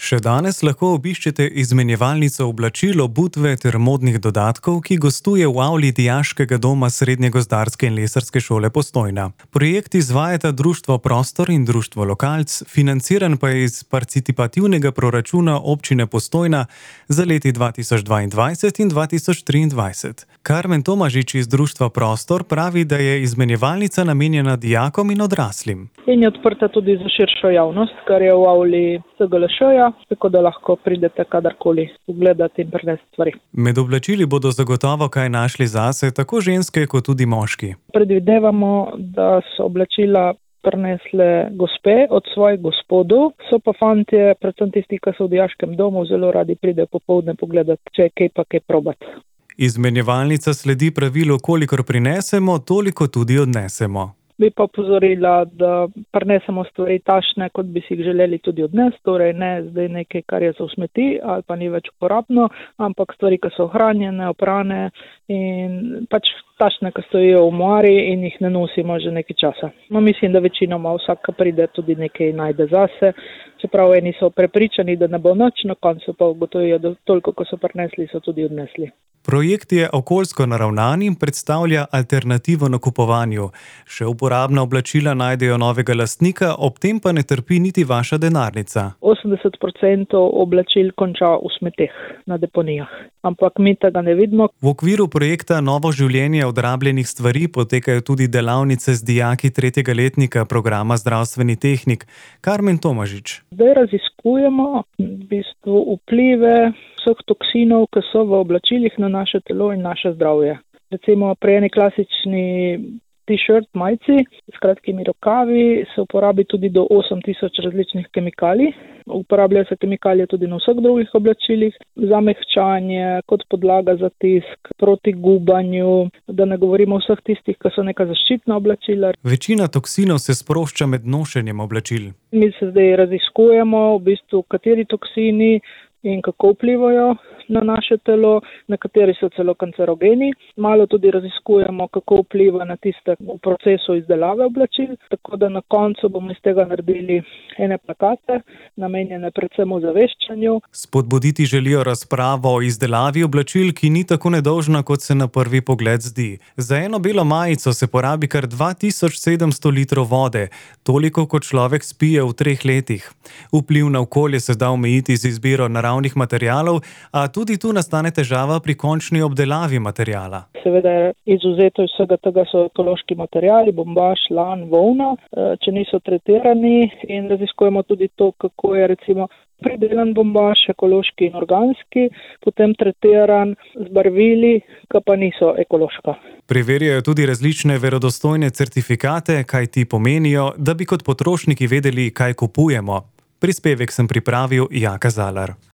Še danes lahko obiščete izmenjevalnico oblačil, obutve ter modnih dodatkov, ki gostuje v avli Dijaškega doma Srednje gozdarske in lesarske šole Postojna. Projekt izvajata Društvo Prostor in Društvo Lokalc, financiran pa je iz participativnega proračuna občine Postojna za leti 2022 in 2023. Karmen Tomažič iz Društva Prostor pravi, da je izmenjevalnica namenjena dijakom in odraslim. In je odprta tudi za širšo javnost, kar je v avli SGLŠ-ja, tako da lahko pridete kadarkoli pogledati in prinesti stvari. Med oblačili bodo zagotovo kaj našli zase, tako ženske kot tudi moški. Predvidevamo, da so oblačila prinesle gospe od svojih gospodov, so pa fantje, predvsem tisti, ki so v dijaškem domu, zelo radi pridejo popoldne pogledati, če je kaj pa kaj probati. Izmenjevalnica sledi pravilu, kolikor prinesemo, toliko tudi odnesemo. Bi pa opozorila, da prinesemo stvari takšne, kot bi si jih želeli tudi odnesti, torej ne zdaj nekaj, kar je za v smeti ali pa ni več uporabno, ampak stvari, ki so ohranjene, oprane in pač takšne, ki stojijo v omari in jih ne nosimo že nekaj časa. Mislim, da večinoma vsak, ki pride, tudi nekaj najde zase, čeprav eni so prepričani, da ne bo nič, na koncu pa ugotovijo, da toliko, ko so prinesli, so tudi odnesli. Projekt je okoljsko naravnan in predstavlja alternativo nakupovanju. Še uporabna oblačila najdejo novega lastnika, ob tem pa ne trpi niti vaša denarnica. 80% oblačil konča v smeteh na deponijah, ampak mi tega ne vidimo. V okviru projekta Novo življenje odrabljenih stvari potekajo tudi delavnice z dijaki 3. letnika programa Zdravstveni tehnik. Karmen Tomažič. Zdaj raziskujemo v bistvu vplive vseh toksinov, ki so v oblačilih na naše telo in naše zdravje. Recimo pri eni klasični t-shirt majici s kratkimi rokavi se uporabi tudi do 8000 različnih kemikalij. Uporabljajo se kemikalije tudi na vseh drugih oblačilih, za mehčanje, kot podlaga za tisk, proti gubanju, da ne govorimo o vseh tistih, ki so neka zaščitna oblačila. Večina toksinov se sprošča med nošenjem oblačil. Mi se zdaj raziskujemo, v bistvu, kateri toksini in kako vplivajo na naše telo, nekateri so celo kancerogeni. Malo tudi raziskujemo, kako vpliva na tiste v procesu izdelave oblačil, tako da na koncu bomo iz tega naredili ene plakate, namenjene predvsem ozaveščanju. Spodbuditi želijo razpravo o izdelavi oblačil, ki ni tako nedolžna, kot se na prvi pogled zdi. Za eno belo majico se porabi kar 2700 litrov vode, toliko kot človek spije v 3 letih. Vpliv na okolje se da omejiti z izbiro naravnih materialov, a tudi tu nastane težava pri končni obdelavi materiala. Seveda izvzeto iz vsega tega so ekološki materiali, bombaž, lan, volna, če niso tretirani, in raziskujemo tudi to, kako je recimo pridelan bombaž, ekološki in organski, potem tretiran z barvili, ki pa niso ekološka. Preverjajo tudi različne verodostojne certifikate, kaj ti pomenijo, da bi kot potrošniki vedeli, kaj kupujemo. Prispevek sem pripravil Jaka Zalar.